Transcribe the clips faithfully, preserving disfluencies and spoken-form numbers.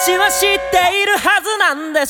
ちは知っているはずなんです。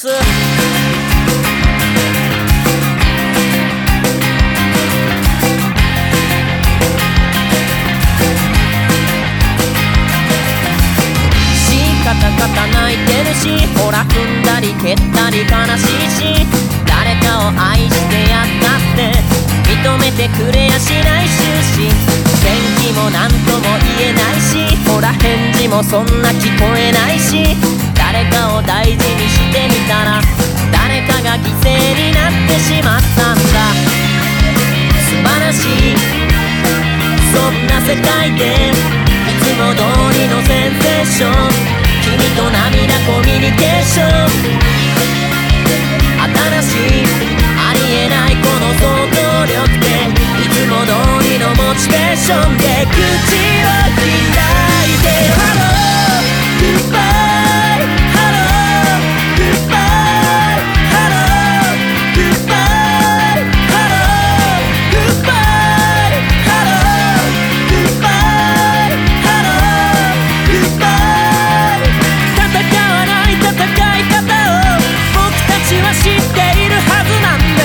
カタカタ泣いてるし、ほら踏んだり蹴ったり悲しいし、誰かを愛してやったって認めてくれやしない終始、天気も何とも言えないし、ほら返事もそんな聞こえないし、誰かを大事にしてみたら誰かが犠牲になってしまったんだ。素晴らしいそんな世界でいつも通りのセンセーション、君と涙コミュニケーション、新しいありえないこの想像力でいつも通りのモチベーションで口を開いてハローグッバイハローグッバイハローグッバイハローグッバイハローグッバイハローグッバイ、戦わない戦い方を僕たちは知っているはずなんです。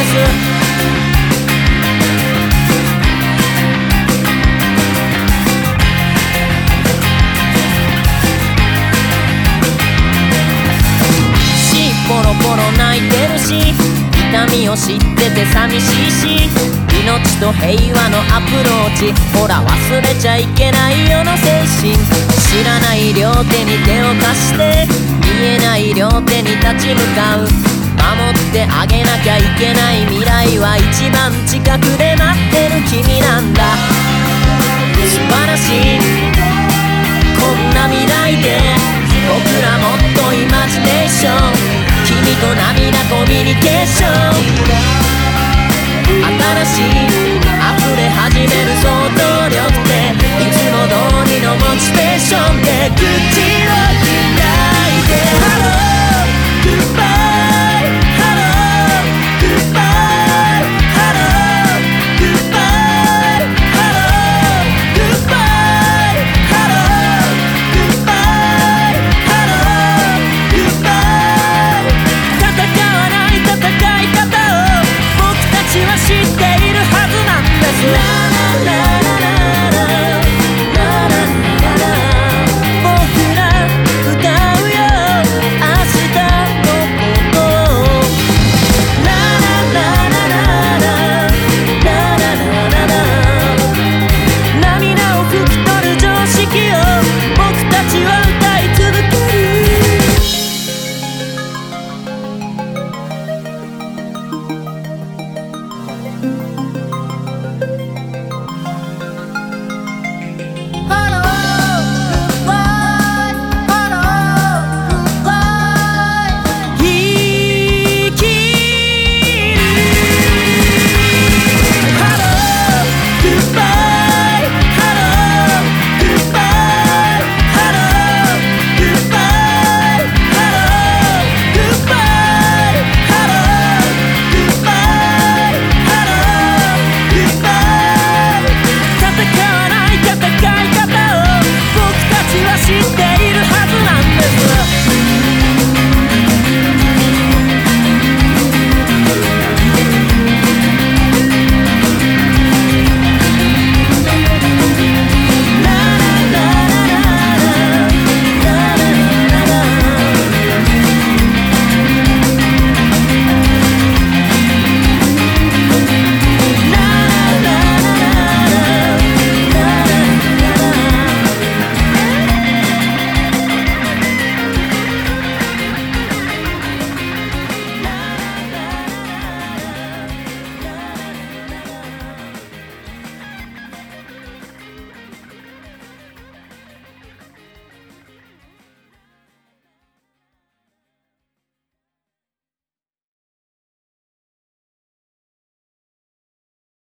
しポロポロ泣いてるし、痛みを知ってて寂しいし、命と平和のアプローチ、ほら忘れちゃいけないよの精神、知らない両手に手を貸して見えない両手に立ち向かう、守ってあげなきゃいけない未来は一番近くで待ってる君なんだ。素晴らしいこんな未来で僕らもっとイマジネーション、君と涙コミュニケーション、新しい溢れ